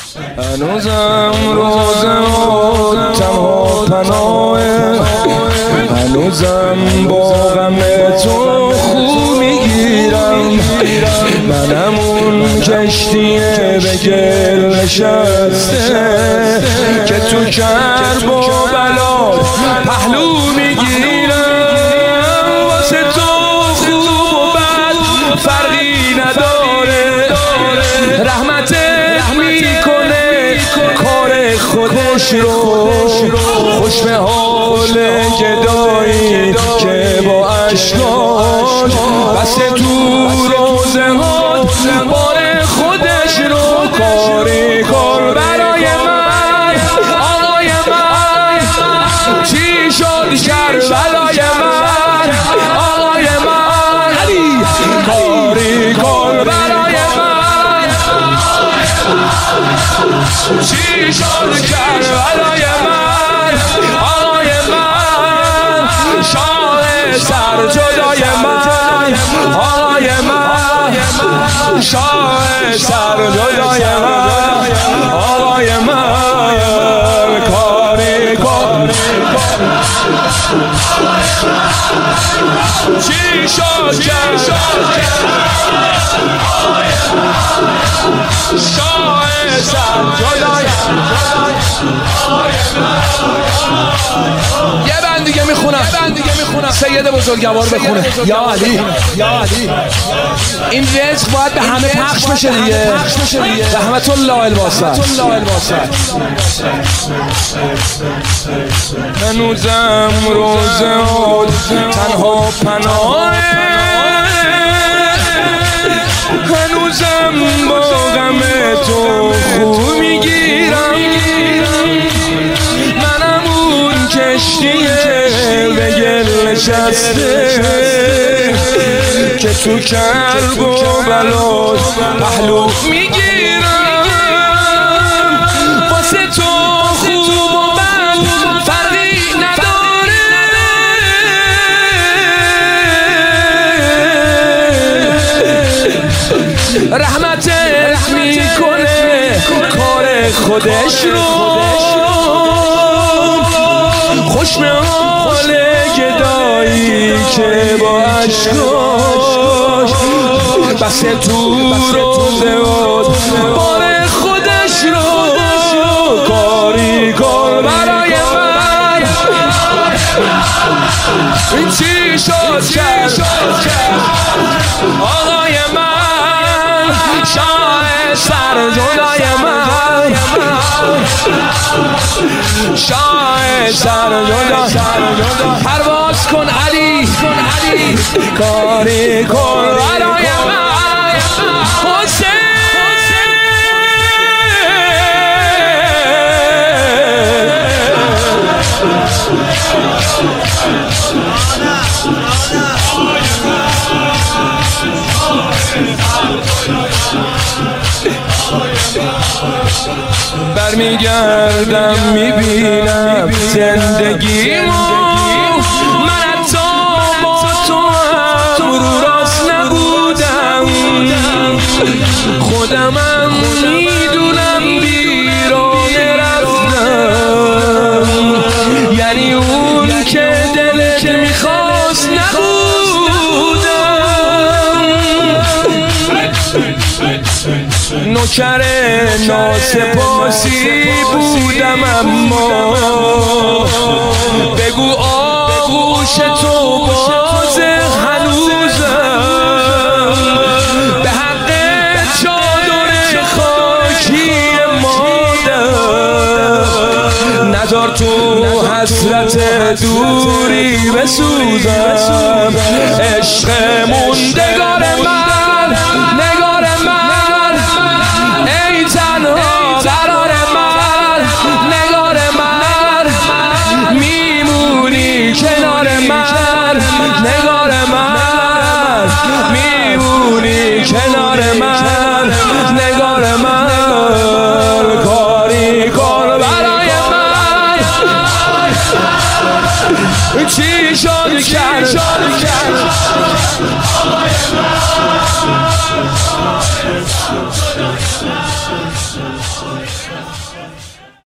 هنوزم روزه و تنها پناه، هنوزم با غم تو خو میگیرم. منم اون کشتیه به گل نشسته که تو کرب و بلا پهلو میگیرم. واسه تو خوب و بد فرقی نداره، رحمتت میکنه کار خودش رو. خوش به حال گدایی که با اشکاش بس تو روزه ها بار خودش رو. کاری کن برای من آقای من، چی شد کربلای من آقای من. کاری کن برای من، چی شد کربلای من آقای من. شاه سر جدای من آقای من، شاه سر جدای من آقای من. کاری کن چی شد شاه سر جدای یه بند دیگه میخونم سید بزرگوار بخونه. یا علی این رزق باید به همه پخش بشه دیگه. رحمت الله الواسط. هنوزم روزه و تنها پناه، هنوزم با غم تو خو میگیرم. منم اون کشتیه به گل نشسته که تو کرب و بلا پهلو میگیرم. واسه تو خوب و بد فرقی نداره، رحمتت میکنه کار خودش رو. خوش به حال گدایی که با اشکاش بس تو روزه و بار خودش رو. کاری کن برای من، چی شد آقای من. شاه سر جدای من، شاه سر جدای. پرواز کن علی، کاری کن برای من حسین. برمیگردم میبینم زندگیمو، من حتی با تو هم رو راست نبودم. خودمم میدونم بیرانه رفتم، یعنی اون که دلت میخواست نبودم. نوکر ناسپاسی بودم، اما بگو آغوش تو باز هنوزم. به حق چادر خاکی مادر نذار تو حسرت دوری بسوزم. عشق موندگار من